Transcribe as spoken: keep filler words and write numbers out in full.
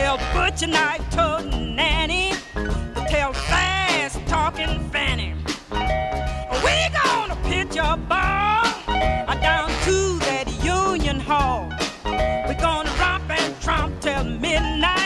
tell butcher knife toting Nanny, to tell fast talking Fanny. We gonna pitch a ball down to that Union Hall. We're gonna romp and tromp till midnight.